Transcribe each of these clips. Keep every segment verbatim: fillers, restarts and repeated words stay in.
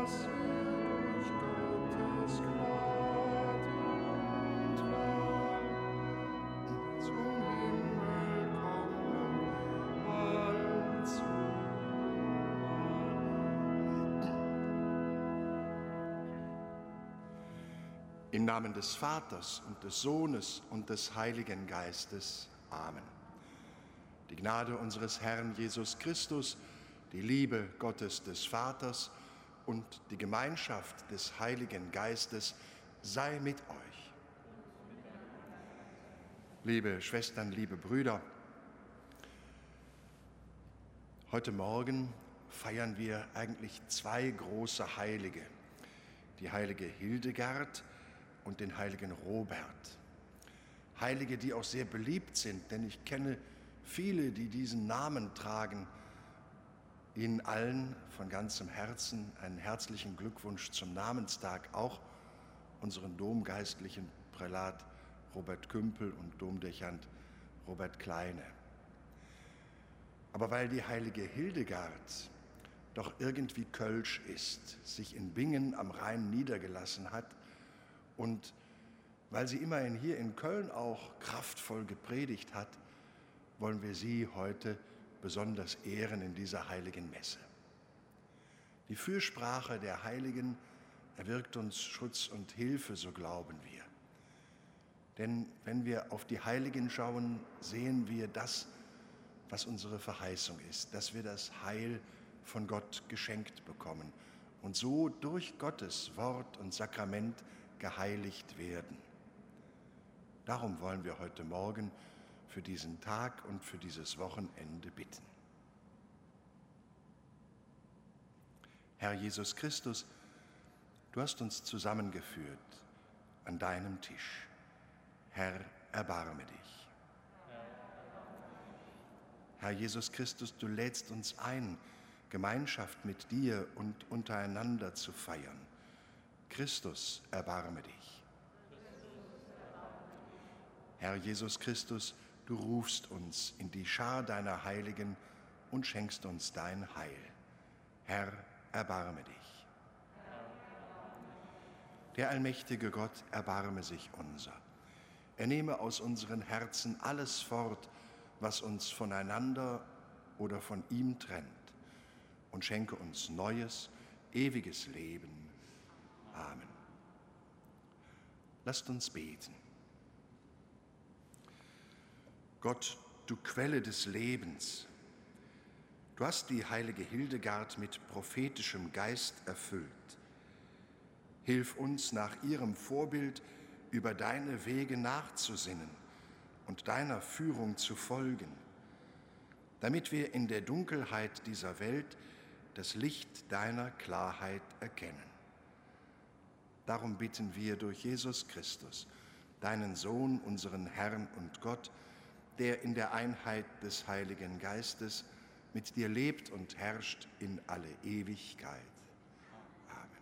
Im Namen des Vaters und des Sohnes und des Heiligen Geistes. Amen. Die Gnade unseres Herrn Jesus Christus, die Liebe Gottes des Vaters und die Gemeinschaft des Heiligen Geistes sei mit euch. Liebe Schwestern, liebe Brüder, heute Morgen feiern wir eigentlich zwei große Heilige, die heilige Hildegard und den heiligen Robert. Heilige, die auch sehr beliebt sind, denn ich kenne viele, die diesen Namen tragen. Ihnen allen von ganzem Herzen einen herzlichen Glückwunsch zum Namenstag, auch unseren domgeistlichen Prälat Robert Kümpel und Domdechant Robert Kleine. Aber weil die heilige Hildegard doch irgendwie kölsch ist, sich in Bingen am Rhein niedergelassen hat, und weil sie immerhin hier in Köln auch kraftvoll gepredigt hat, wollen wir sie heute besonders ehren in dieser heiligen Messe. Die Fürsprache der Heiligen erwirkt uns Schutz und Hilfe, so glauben wir. Denn wenn wir auf die Heiligen schauen, sehen wir das, was unsere Verheißung ist, dass wir das Heil von Gott geschenkt bekommen und so durch Gottes Wort und Sakrament geheiligt werden. Darum wollen wir heute Morgen für diesen Tag und für dieses Wochenende bitten. Herr Jesus Christus, du hast uns zusammengeführt an deinem Tisch. Herr, erbarme dich. Herr Jesus Christus, du lädst uns ein, Gemeinschaft mit dir und untereinander zu feiern. Christus, erbarme dich. Herr Jesus Christus, du rufst uns in die Schar deiner Heiligen und schenkst uns dein Heil. Herr, erbarme dich. Der allmächtige Gott, erbarme sich unser. Er nehme aus unseren Herzen alles fort, was uns voneinander oder von ihm trennt, und schenke uns neues, ewiges Leben. Amen. Lasst uns beten. Gott, du Quelle des Lebens, du hast die heilige Hildegard mit prophetischem Geist erfüllt. Hilf uns, nach ihrem Vorbild über deine Wege nachzusinnen und deiner Führung zu folgen, damit wir in der Dunkelheit dieser Welt das Licht deiner Klarheit erkennen. Darum bitten wir durch Jesus Christus, deinen Sohn, unseren Herrn und Gott, der in der Einheit des Heiligen Geistes mit dir lebt und herrscht in alle Ewigkeit. Amen.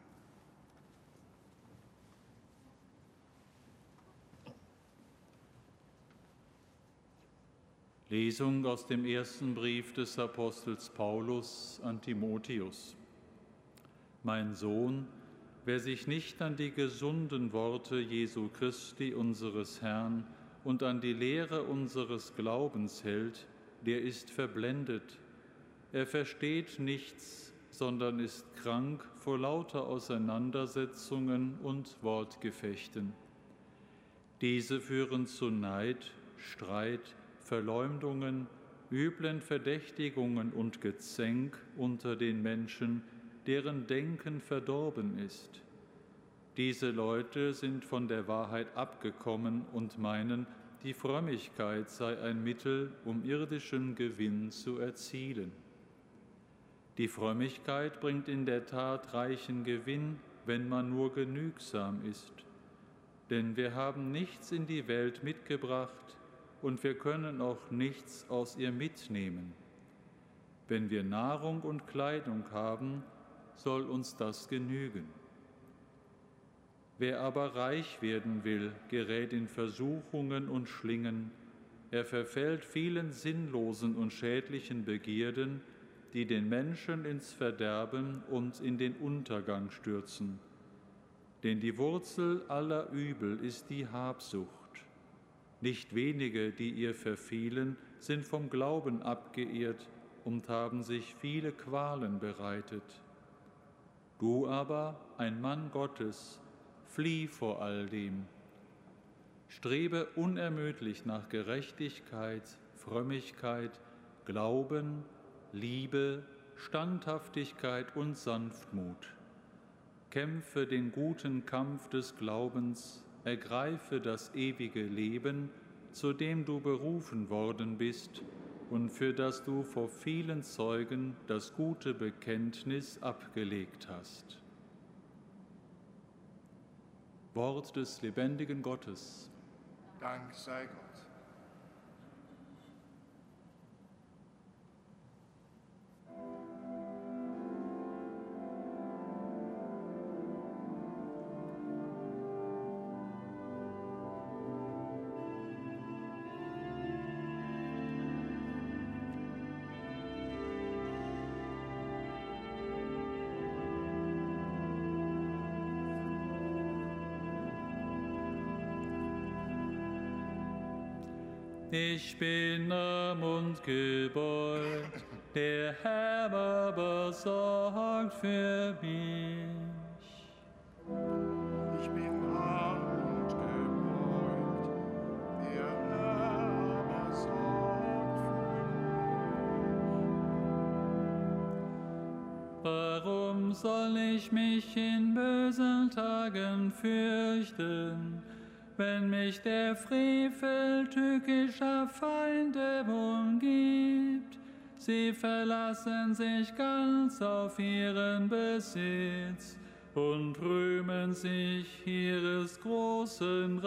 Lesung aus dem ersten Brief des Apostels Paulus an Timotheus. Mein Sohn, wer sich nicht an die gesunden Worte Jesu Christi, unseres Herrn, und an die Lehre unseres Glaubens hält, der ist verblendet. Er versteht nichts, sondern ist krank vor lauter Auseinandersetzungen und Wortgefechten. Diese führen zu Neid, Streit, Verleumdungen, üblen Verdächtigungen und Gezänk unter den Menschen, deren Denken verdorben ist. Diese Leute sind von der Wahrheit abgekommen und meinen, die Frömmigkeit sei ein Mittel, um irdischen Gewinn zu erzielen. Die Frömmigkeit bringt in der Tat reichen Gewinn, wenn man nur genügsam ist. Denn wir haben nichts in die Welt mitgebracht und wir können auch nichts aus ihr mitnehmen. Wenn wir Nahrung und Kleidung haben, soll uns das genügen. Wer aber reich werden will, gerät in Versuchungen und Schlingen. Er verfällt vielen sinnlosen und schädlichen Begierden die den Menschen ins Verderben und in den Untergang stürzen. Denn die Wurzel aller Übel ist die Habsucht. Nicht wenige, die ihr verfielen, sind vom Glauben abgeirrt und haben sich viele Qualen bereitet. Du aber, ein Mann Gottes, flieh vor all dem. Strebe unermüdlich nach Gerechtigkeit, Frömmigkeit, Glauben, Liebe, Standhaftigkeit und Sanftmut. Kämpfe den guten Kampf des Glaubens, ergreife das ewige Leben, zu dem du berufen worden bist und für das du vor vielen Zeugen das gute Bekenntnis abgelegt hast. Wort des lebendigen Gottes. Dank sei Gott. Ich bin arm und gebeugt, der Herr aber sorgt für mich. Ich bin arm und gebeugt, der Herr aber sorgt für mich. Warum soll ich mich in bösen Tagen fürchten, wenn mich der Frevel tückischer Feinde umgibt? Sie verlassen sich ganz auf ihren Besitz und rühmen sich ihres großen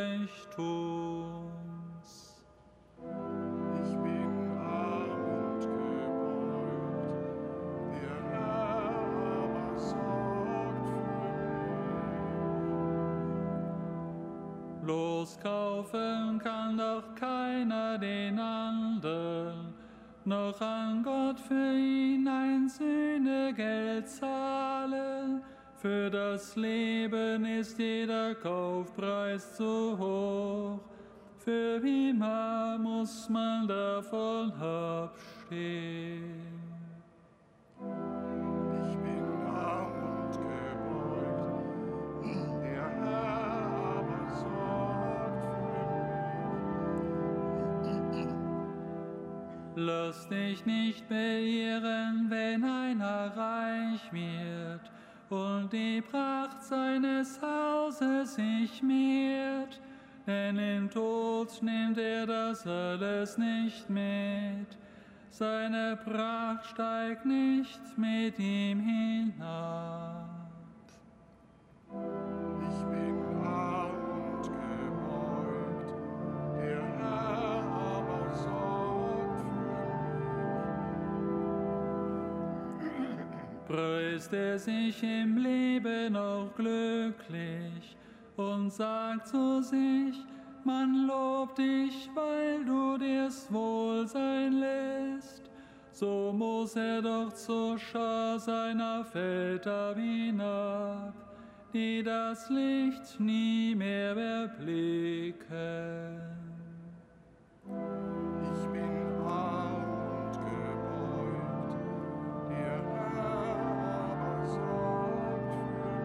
Reichtums. Ich bin arm und gebeugt, der Herr aber sorgt für mich. Loskaufen kann doch keiner den anderen, noch an Gott für ihn ein Sühnegeld zahlen. Für das Leben ist jeder Kaufpreis zu hoch, für immer muss man davon abstehen. Ich bin arm und gebeugt, der Herr aber sorgt für mich. Lass dich nicht beirren, wenn einer reich wird und die Pracht seines Hauses sich mehrt, denn im Tod nimmt er das alles nicht mit. Seine Pracht steigt nicht mit ihm hinab. Ich bin arm und gebeugt, der Herr aber sorgt für mich. Preist er sich im Leben auch glücklich und sagt zu sich, man lobt dich, weil du dir's Wohlsein lässt, so muss er doch zur Schar seiner Väter hinab, die das Licht nie mehr erblicken. Ich bin arm und gebeugt, der Herr aber sorgt für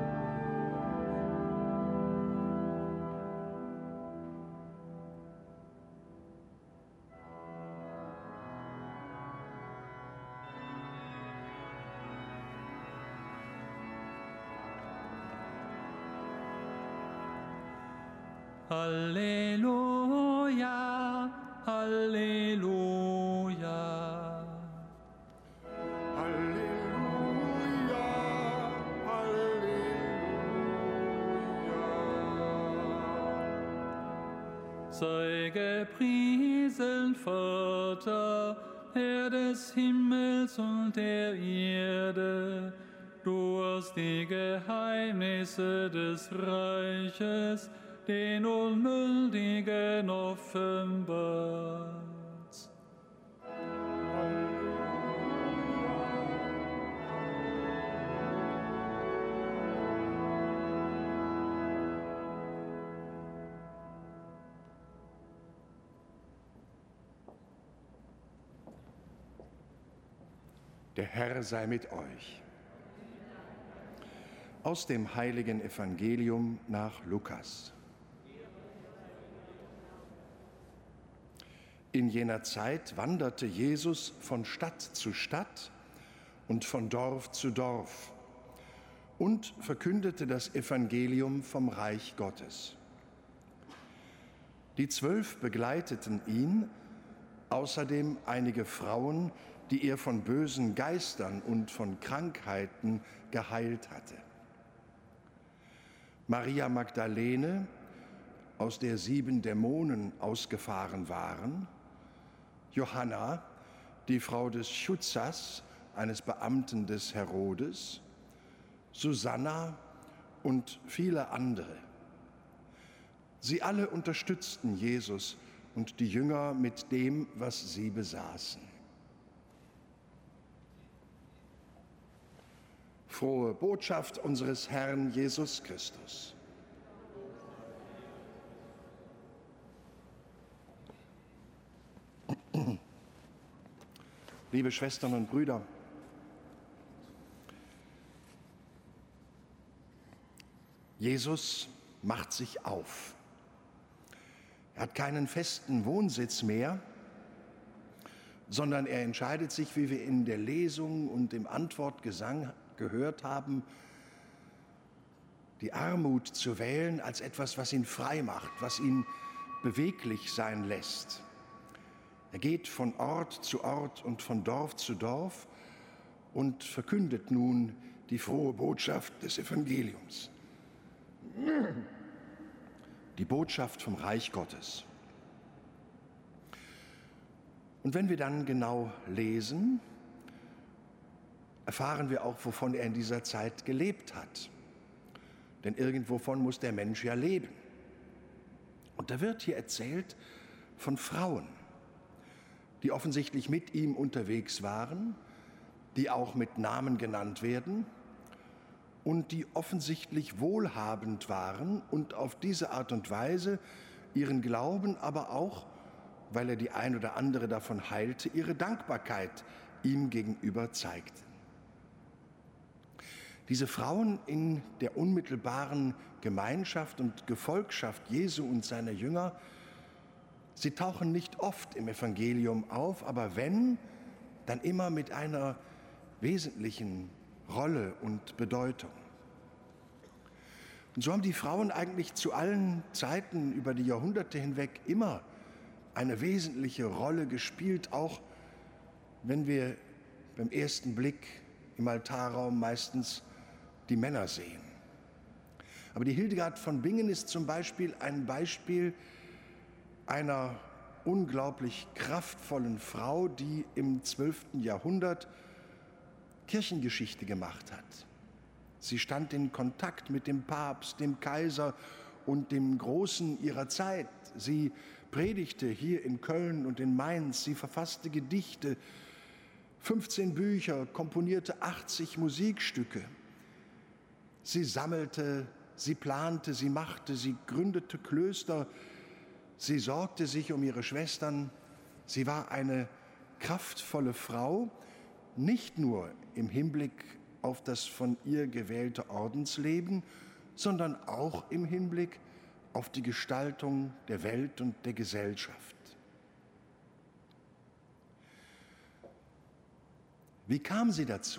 Halleluja, Halleluja. Halleluja, Halleluja. Sei gepriesen, Vater, Herr des Himmels und der Erde. Du hast die Geheimnisse des Reiches den Unmündigen offenbart. Halleluja, Der Herr sei mit euch. Aus dem heiligen Evangelium nach Lukas. In jener Zeit wanderte Jesus von Stadt zu Stadt und von Dorf zu Dorf und verkündete das Evangelium vom Reich Gottes. Die Zwölf begleiteten ihn, außerdem einige Frauen, die er von bösen Geistern und von Krankheiten geheilt hatte. Maria Magdalene, aus der sieben Dämonen ausgefahren waren, Johanna, die Frau des Chuzzas, eines Beamten des Herodes, Susanna und viele andere. Sie alle unterstützten Jesus und die Jünger mit dem, was sie besaßen. Frohe Botschaft unseres Herrn Jesus Christus. Liebe Schwestern und Brüder, Jesus macht sich auf. Er hat keinen festen Wohnsitz mehr, sondern er entscheidet sich, wie wir in der Lesung und im Antwortgesang gehört haben, die Armut zu wählen als etwas, was ihn frei macht, was ihn beweglich sein lässt. Er geht von Ort zu Ort und von Dorf zu Dorf und verkündet nun die frohe Botschaft des Evangeliums. Die Botschaft vom Reich Gottes. Und wenn wir dann genau lesen, erfahren wir auch, wovon er in dieser Zeit gelebt hat. Denn irgendwovon muss der Mensch ja leben. Und da wird hier erzählt von Frauen, die offensichtlich mit ihm unterwegs waren, die auch mit Namen genannt werden und die offensichtlich wohlhabend waren und auf diese Art und Weise ihren Glauben, aber auch, weil er die ein oder andere davon heilte, ihre Dankbarkeit ihm gegenüber zeigten. Diese Frauen in der unmittelbaren Gemeinschaft und Gefolgschaft Jesu und seiner Jünger, sie tauchen nicht oft im Evangelium auf, aber wenn, dann immer mit einer wesentlichen Rolle und Bedeutung. Und so haben die Frauen eigentlich zu allen Zeiten über die Jahrhunderte hinweg immer eine wesentliche Rolle gespielt, auch wenn wir beim ersten Blick im Altarraum meistens die Männer sehen. Aber die Hildegard von Bingen ist zum Beispiel ein Beispiel einer unglaublich kraftvollen Frau, die im zwölften Jahrhundert Kirchengeschichte gemacht hat. Sie stand in Kontakt mit dem Papst, dem Kaiser und dem Großen ihrer Zeit. Sie predigte hier in Köln und in Mainz, sie verfasste Gedichte, fünfzehn Bücher, komponierte achtzig Musikstücke. Sie sammelte, sie plante, sie machte, sie gründete Klöster, sie sorgte sich um ihre Schwestern. Sie war eine kraftvolle Frau, nicht nur im Hinblick auf das von ihr gewählte Ordensleben, sondern auch im Hinblick auf die Gestaltung der Welt und der Gesellschaft. Wie kam sie dazu?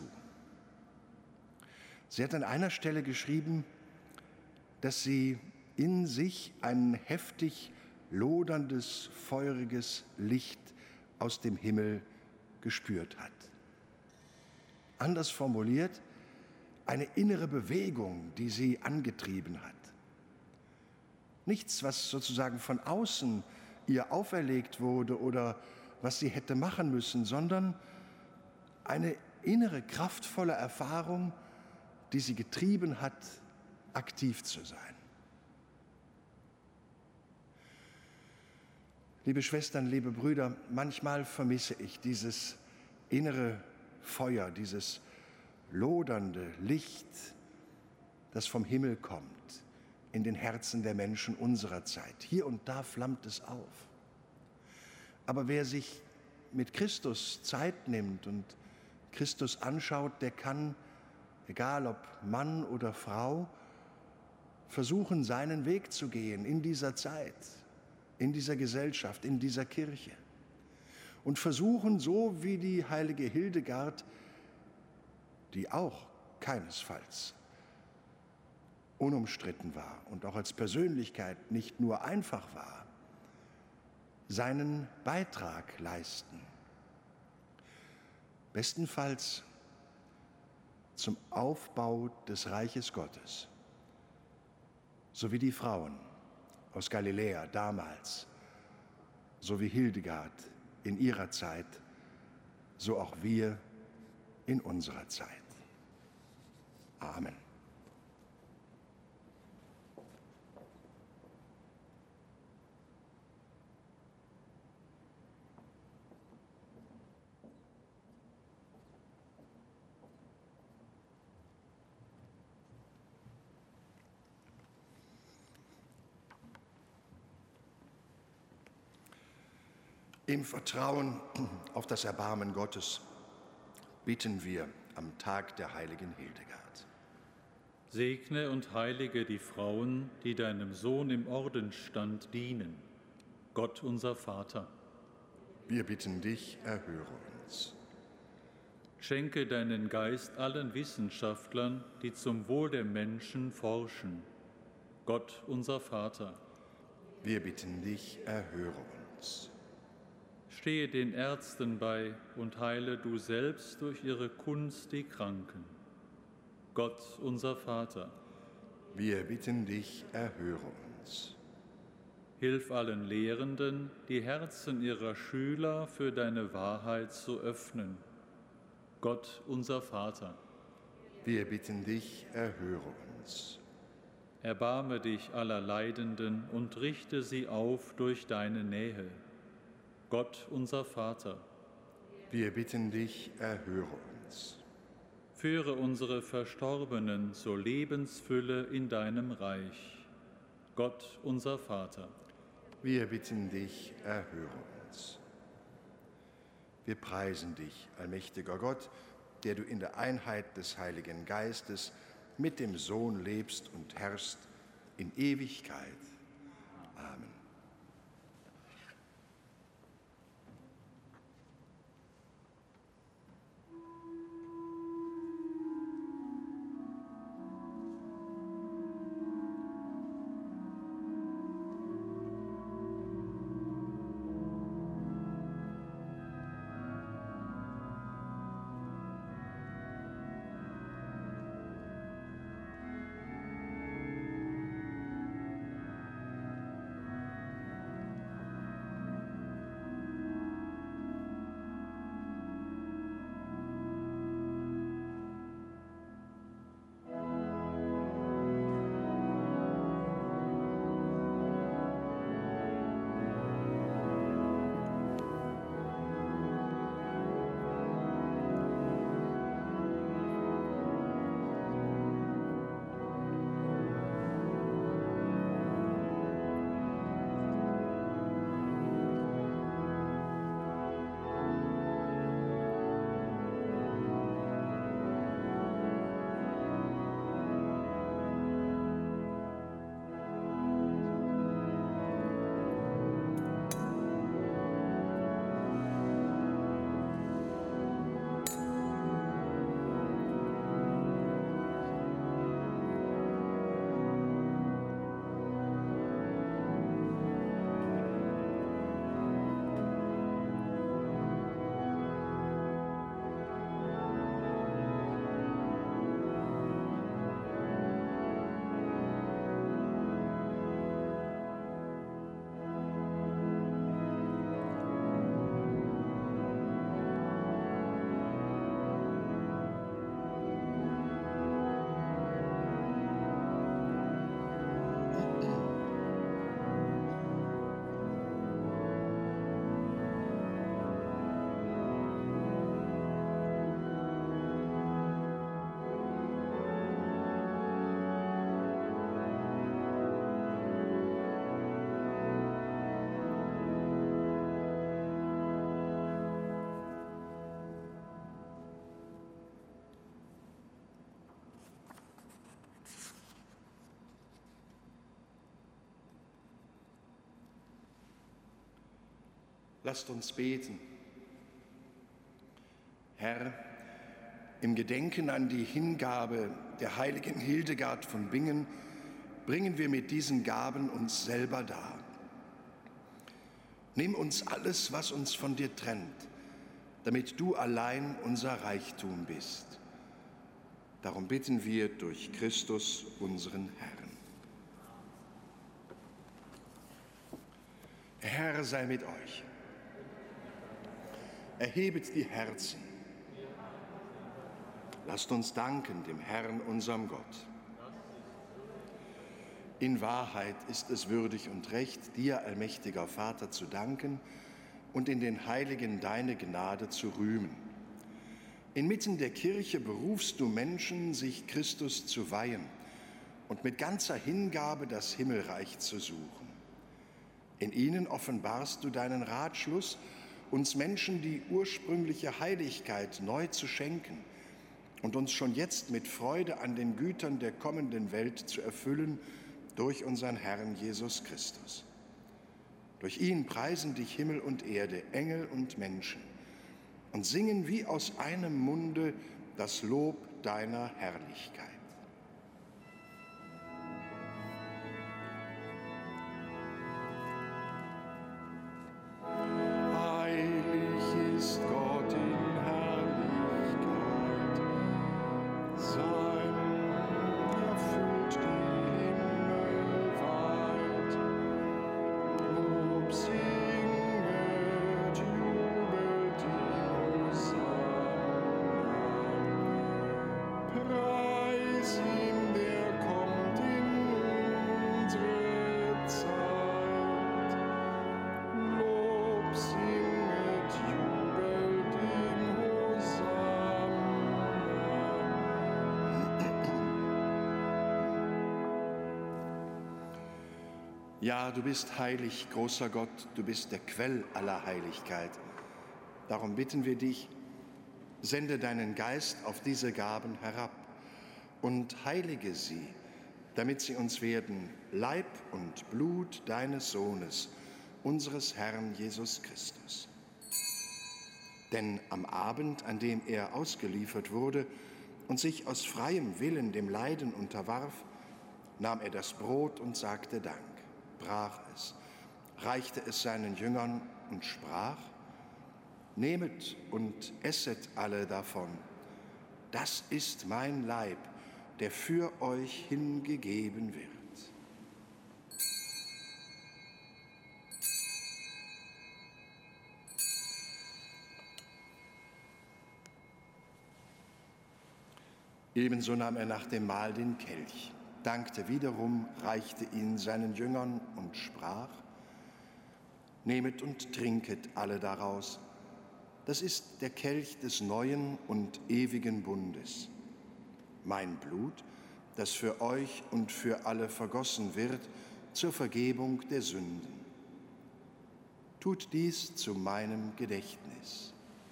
Sie hat an einer Stelle geschrieben, dass sie in sich ein heftig loderndes, feuriges Licht aus dem Himmel gespürt hat. Anders formuliert, eine innere Bewegung, die sie angetrieben hat. Nichts, was sozusagen von außen ihr auferlegt wurde oder was sie hätte machen müssen, sondern eine innere, kraftvolle Erfahrung, die sie getrieben hat, aktiv zu sein. Liebe Schwestern, liebe Brüder, manchmal vermisse ich dieses innere Feuer, dieses lodernde Licht, das vom Himmel kommt in den Herzen der Menschen unserer Zeit. Hier und da flammt es auf. Aber wer sich mit Christus Zeit nimmt und Christus anschaut, der kann, egal ob Mann oder Frau, versuchen, seinen Weg zu gehen in dieser Zeit, in dieser Gesellschaft, in dieser Kirche. Und versuchen, so wie die heilige Hildegard, die auch keinesfalls unumstritten war und auch als Persönlichkeit nicht nur einfach war, seinen Beitrag leisten. Bestenfalls zum Aufbau des Reiches Gottes, so wie die Frauen aus Galiläa damals, so wie Hildegard in ihrer Zeit, so auch wir in unserer Zeit. Amen. Im Vertrauen auf das Erbarmen Gottes bitten wir am Tag der heiligen Hildegard. Segne und heilige die Frauen, die deinem Sohn im Ordensstand dienen. Gott unser Vater. Wir bitten dich, erhöre uns. Schenke deinen Geist allen Wissenschaftlern, die zum Wohl der Menschen forschen. Gott unser Vater. Wir bitten dich, erhöre uns. Stehe den Ärzten bei und heile du selbst durch ihre Kunst die Kranken. Gott, unser Vater. Wir bitten dich, erhöre uns. Hilf allen Lehrenden, die Herzen ihrer Schüler für deine Wahrheit zu öffnen. Gott, unser Vater. Wir bitten dich, erhöre uns. Erbarme dich aller Leidenden und richte sie auf durch deine Nähe. Gott, unser Vater. Wir bitten dich, erhöre uns. Führe unsere Verstorbenen zur Lebensfülle in deinem Reich. Gott, unser Vater. Wir bitten dich, erhöre uns. Wir preisen dich, allmächtiger Gott, der du in der Einheit des Heiligen Geistes mit dem Sohn lebst und herrschst in Ewigkeit. Amen. Lasst uns beten. Herr, im Gedenken an die Hingabe der heiligen Hildegard von Bingen bringen wir mit diesen Gaben uns selber dar. Nimm uns alles, was uns von dir trennt, damit du allein unser Reichtum bist. Darum bitten wir durch Christus, unseren Herrn. Der Herr sei mit euch. Erhebet die Herzen. Lasst uns danken dem Herrn, unserem Gott. In Wahrheit ist es würdig und recht, dir, allmächtiger Vater, zu danken und in den Heiligen deine Gnade zu rühmen. Inmitten der Kirche berufst du Menschen, sich Christus zu weihen und mit ganzer Hingabe das Himmelreich zu suchen. In ihnen offenbarst du deinen Ratschluss, uns Menschen die ursprüngliche Heiligkeit neu zu schenken und uns schon jetzt mit Freude an den Gütern der kommenden Welt zu erfüllen durch unseren Herrn Jesus Christus. Durch ihn preisen dich Himmel und Erde, Engel und Menschen und singen wie aus einem Munde das Lob deiner Herrlichkeit. Ja, du bist heilig, großer Gott, du bist der Quell aller Heiligkeit. Darum bitten wir dich, sende deinen Geist auf diese Gaben herab und heilige sie, damit sie uns werden Leib und Blut deines Sohnes, unseres Herrn Jesus Christus. Denn am Abend, an dem er ausgeliefert wurde und sich aus freiem Willen dem Leiden unterwarf, nahm er das Brot und sagte Dank, brach es, reichte es seinen Jüngern und sprach: Nehmet und esset alle davon. Das ist mein Leib, der für euch hingegeben wird. Ebenso nahm er nach dem Mahl den Kelch, dankte wiederum, reichte ihn seinen Jüngern und sprach: Nehmet und trinket alle daraus. Das ist der Kelch des neuen und ewigen Bundes. Mein Blut, das für euch und für alle vergossen wird zur Vergebung der Sünden. Tut dies zu meinem Gedächtnis.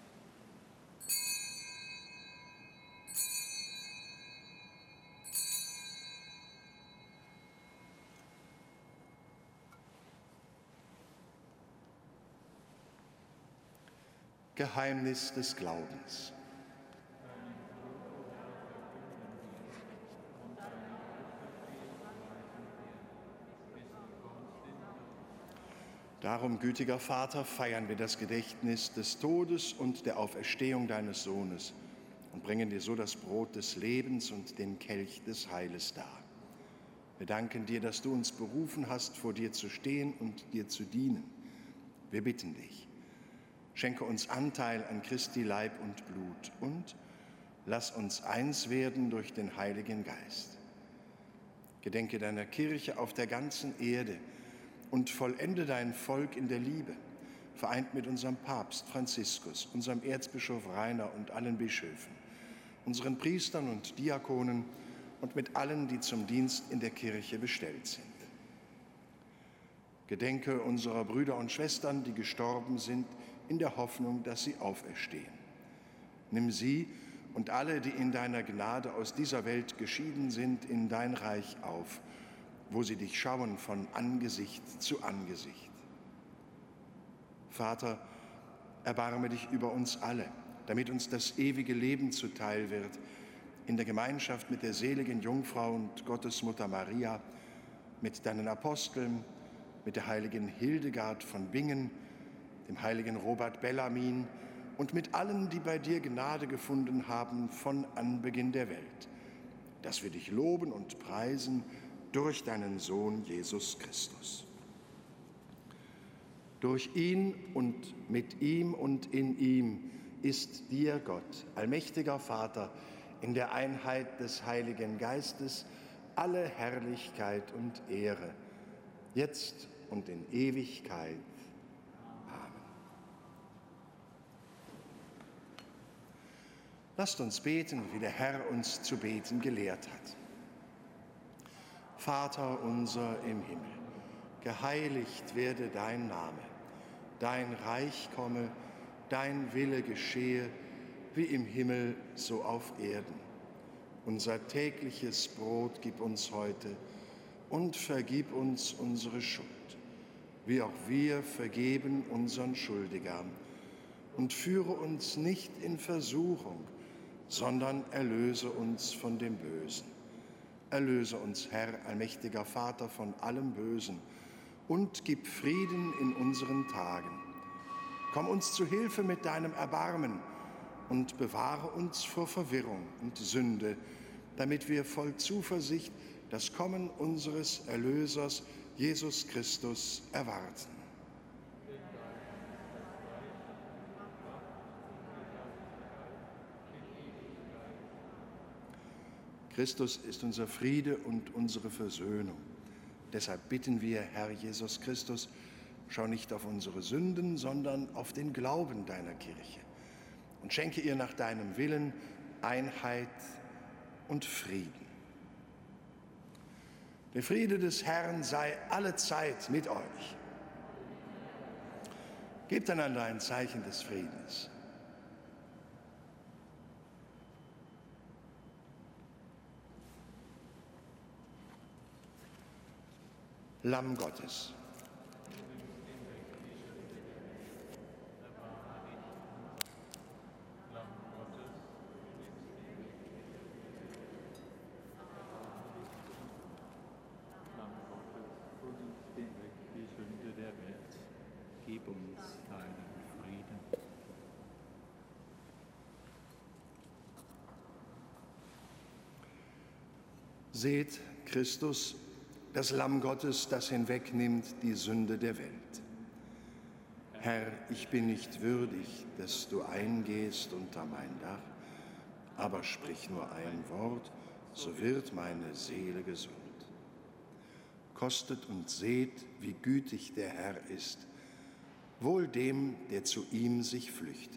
Geheimnis des Glaubens. Darum, gütiger Vater, feiern wir das Gedächtnis des Todes und der Auferstehung deines Sohnes und bringen dir so das Brot des Lebens und den Kelch des Heiles dar. Wir danken dir, dass du uns berufen hast, vor dir zu stehen und dir zu dienen. Wir bitten dich: Schenke uns Anteil an Christi Leib und Blut und lass uns eins werden durch den Heiligen Geist. Gedenke deiner Kirche auf der ganzen Erde und vollende dein Volk in der Liebe, vereint mit unserem Papst Franziskus, unserem Erzbischof Rainer und allen Bischöfen, unseren Priestern und Diakonen und mit allen, die zum Dienst in der Kirche bestellt sind. Gedenke unserer Brüder und Schwestern, die gestorben sind, in der Hoffnung, dass sie auferstehen. Nimm sie und alle, die in deiner Gnade aus dieser Welt geschieden sind, in dein Reich auf, wo sie dich schauen von Angesicht zu Angesicht. Vater, erbarme dich über uns alle, damit uns das ewige Leben zuteil wird, in der Gemeinschaft mit der seligen Jungfrau und Gottesmutter Maria, mit deinen Aposteln, mit der heiligen Hildegard von Bingen, dem heiligen Robert Bellamin und mit allen, die bei dir Gnade gefunden haben von Anbeginn der Welt, dass wir dich loben und preisen durch deinen Sohn Jesus Christus. Durch ihn und mit ihm und in ihm ist dir, Gott, allmächtiger Vater, in der Einheit des Heiligen Geistes alle Herrlichkeit und Ehre, jetzt und in Ewigkeit. Amen. Lasst uns beten, wie der Herr uns zu beten gelehrt hat. Vater unser im Himmel, geheiligt werde dein Name, dein Reich komme, dein Wille geschehe, wie im Himmel, so auf Erden. Unser tägliches Brot gib uns heute und vergib uns unsere Schuld, wie auch wir vergeben unseren Schuldigern. Und führe uns nicht in Versuchung, sondern erlöse uns von dem Bösen. Erlöse uns, Herr, allmächtiger Vater, von allem Bösen und gib Frieden in unseren Tagen. Komm uns zu Hilfe mit deinem Erbarmen und bewahre uns vor Verwirrung und Sünde, damit wir voll Zuversicht das Kommen unseres Erlösers, Jesus Christus, erwarten. Christus ist unser Friede und unsere Versöhnung. Deshalb bitten wir, Herr Jesus Christus, schau nicht auf unsere Sünden, sondern auf den Glauben deiner Kirche und schenke ihr nach deinem Willen Einheit und Frieden. Der Friede des Herrn sei allezeit mit euch. Gebt einander ein Zeichen des Friedens. Lamm Gottes. Gib uns deinen Frieden. Seht Christus, das Lamm Gottes, das hinwegnimmt die Sünde der Welt. Herr, ich bin nicht würdig, dass du eingehst unter mein Dach, aber sprich nur ein Wort, so wird meine Seele gesund. Kostet und seht, wie gütig der Herr ist, wohl dem, der zu ihm sich flüchtet.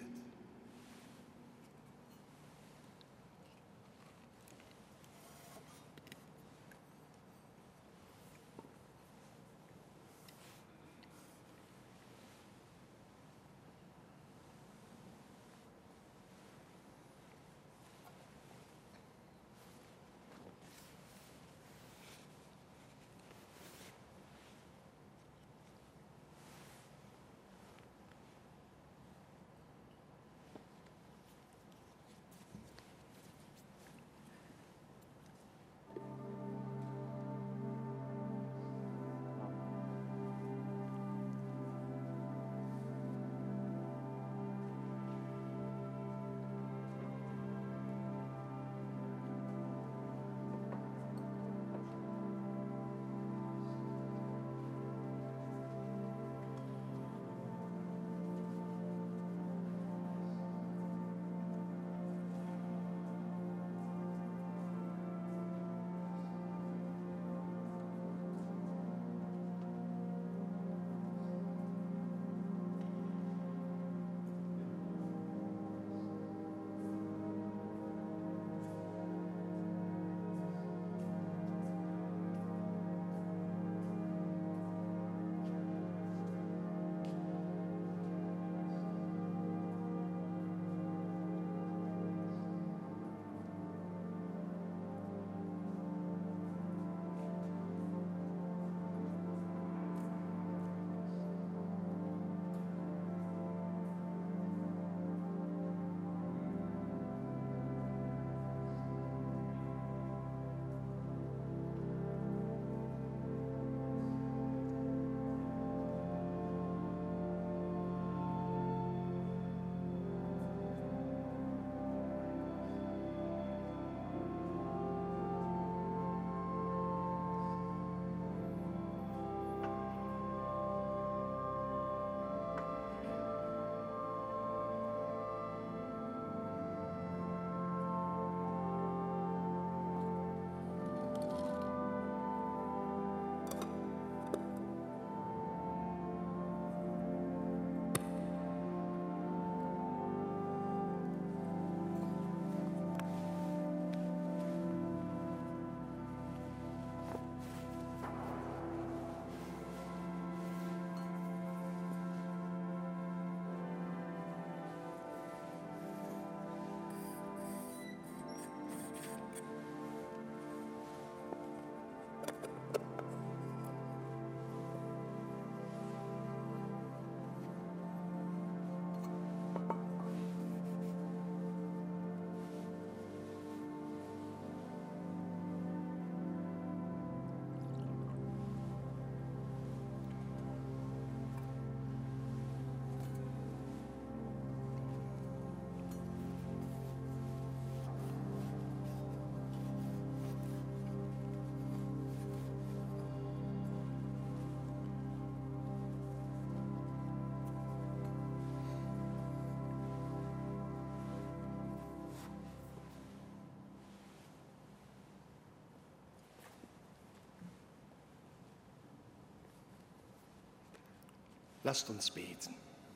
Lasst uns beten.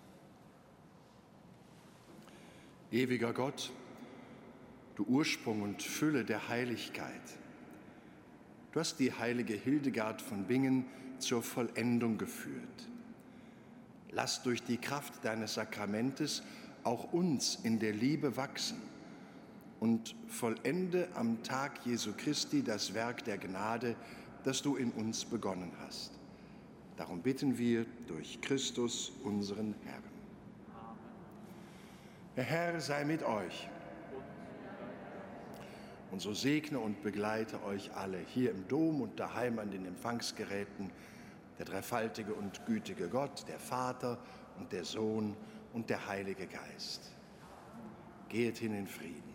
Ewiger Gott, du Ursprung und Fülle der Heiligkeit, du hast die heilige Hildegard von Bingen zur Vollendung geführt. Lass durch die Kraft deines Sakramentes auch uns in der Liebe wachsen und vollende am Tag Jesu Christi das Werk der Gnade, das du in uns begonnen hast. Darum bitten wir durch Christus, unseren Herrn. Amen. Der Herr sei mit euch. Und so segne und begleite euch alle hier im Dom und daheim an den Empfangsgeräten, der dreifaltige und gütige Gott, der Vater und der Sohn und der Heilige Geist. Geht hin in Frieden.